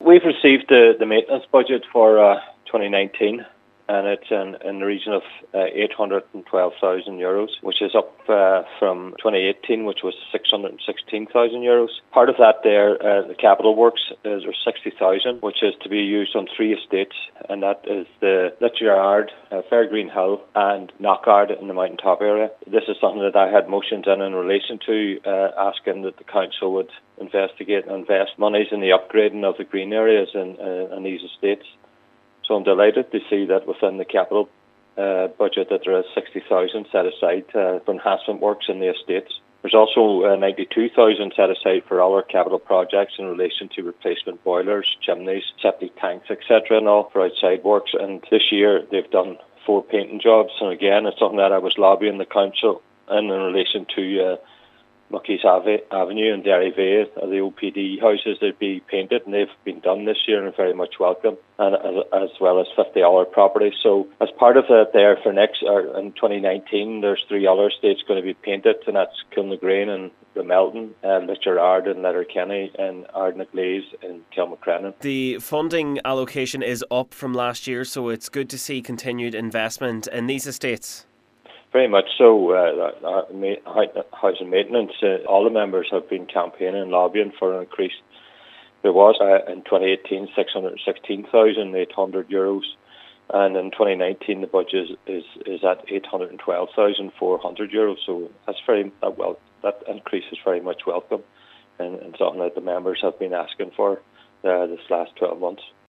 we've received the maintenance budget for 2019, and it's in the region of €812,000, which is up from 2018, which was €616,000. Part of that there, the capital works, is 60,000, which is to be used on 3 estates, and that is the Litcherard, Fairgreen Hill, and Knockard in the mountaintop area. This is something that I had motions in relation to, asking that the council would investigate and invest monies in the upgrading of the green areas in these estates. So I'm delighted to see that within the capital budget that there is 60,000 set aside for enhancement works in the estates. There's also 92,000 set aside for other capital projects in relation to replacement boilers, chimneys, septic tanks, etc., and all for outside works. And this year they've done 4 painting jobs. And again, it's something that I was lobbying the council in relation to Muckies Avenue and Derry Bay, the OPD houses that be painted, and they've been done this year and very much welcome, and as well as 50 other properties. So as part of that there for in 2019, there's 3 other estates going to be painted, and that's Kilnagreen and Ramelton, Litcherard and Letterkenny, and Ardnaglaze and Kilmacrennan. The funding allocation is up from last year, so it's good to see continued investment in these estates. Very much so. Housing maintenance, all the members have been campaigning and lobbying for an increase. There was in 2018 €616,800, and in 2019 the budget is at €812,400. So that's that increase is very much welcome, and something that the members have been asking for this last 12 months.